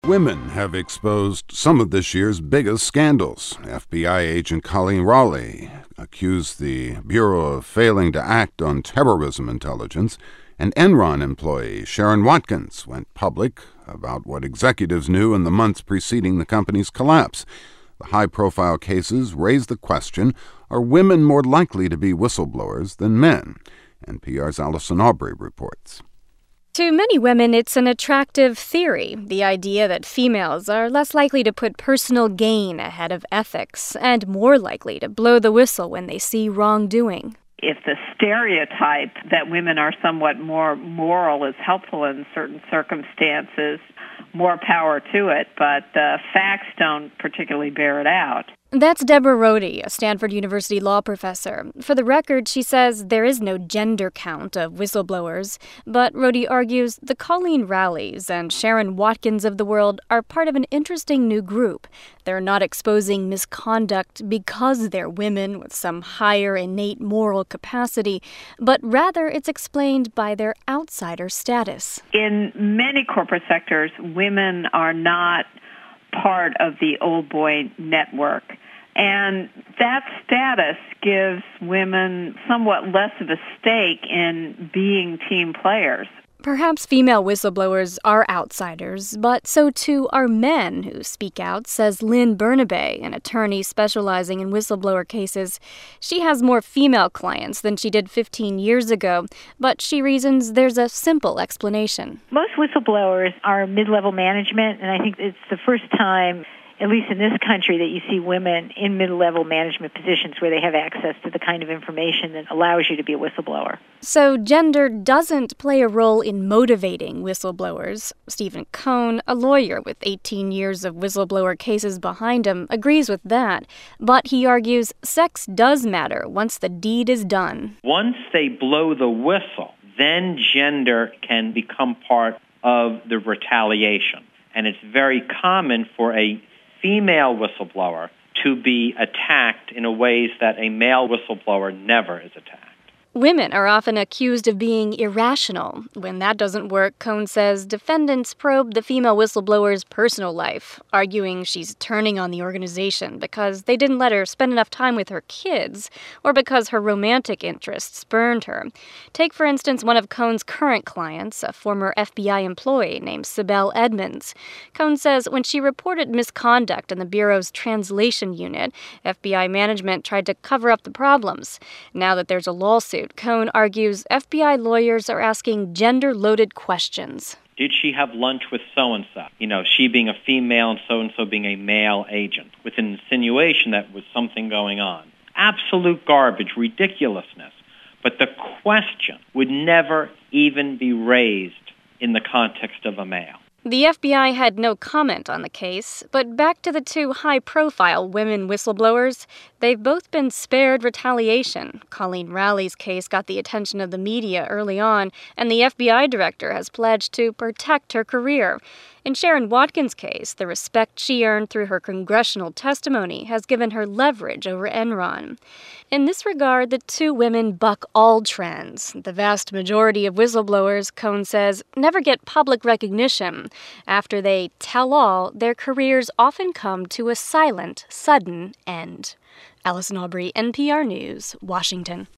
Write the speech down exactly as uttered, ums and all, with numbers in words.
Women have exposed some of this year's biggest scandals. F B I agent Colleen Rowley accused the Bureau of failing to act on terrorism intelligence, and Enron employee Sharon Watkins went public about what executives knew in the months preceding the company's collapse. The high-profile cases raise the question, are women more likely to be whistleblowers than men? N P R's Allison Aubrey reports. To many women, it's an attractive theory, the idea that females are less likely to put personal gain ahead of ethics and more likely to blow the whistle when they see wrongdoing. If the stereotype that women are somewhat more moral is helpful in certain circumstances, more power to it, but the facts don't particularly bear it out. That's Deborah Rohde, a Stanford University law professor. For the record, she says there is no gender count of whistleblowers, but Rohde argues the Colleen Rowleys and Sharon Watkins of the world are part of an interesting new group. They're not exposing misconduct because they're women with some higher innate moral capacity, but rather it's explained by their outsider status. In many corporate sectors, women are not part of the old boy network. And that status gives women somewhat less of a stake in being team players. Perhaps female whistleblowers are outsiders, but so too are men who speak out, says Lynn Bernabe, an attorney specializing in whistleblower cases. She has more female clients than she did fifteen years ago, but she reasons there's a simple explanation. Most whistleblowers are mid-level management, and I think it's the first time, at least in this country, that you see women in mid-level management positions where they have access to the kind of information that allows you to be a whistleblower. So gender doesn't play a role in motivating whistleblowers. Stephen Cohn, a lawyer with eighteen years of whistleblower cases behind him, agrees with that. But he argues sex does matter once the deed is done. Once they blow the whistle, then gender can become part of the retaliation. And it's very common for a female whistleblower to be attacked in a ways that a male whistleblower never is attacked. Women are often accused of being irrational. When that doesn't work, Cohn says defendants probe the female whistleblower's personal life, arguing she's turning on the organization because they didn't let her spend enough time with her kids, or because her romantic interests spurned her. Take, for instance, one of Cohn's current clients, a former F B I employee named Sibel Edmonds. Cohn says when she reported misconduct in the Bureau's translation unit, F B I management tried to cover up the problems. Now that there's a lawsuit, Cohn argues F B I lawyers are asking gender-loaded questions. Did she have lunch with so-and-so? You know, she being a female and so-and-so being a male agent, with an insinuation that was something going on. Absolute garbage, ridiculousness. But the question would never even be raised in the context of a male. The F B I had no comment on the case, but back to the two high-profile women whistleblowers, they've both been spared retaliation. Colleen Rowley's case got the attention of the media early on, and the F B I director has pledged to protect her career. In Sharon Watkins' case, the respect she earned through her congressional testimony has given her leverage over Enron. In this regard, the two women buck all trends. The vast majority of whistleblowers, Cohn says, never get public recognition. After they tell all, their careers often come to a silent, sudden end. Allison Aubrey, N P R News, Washington.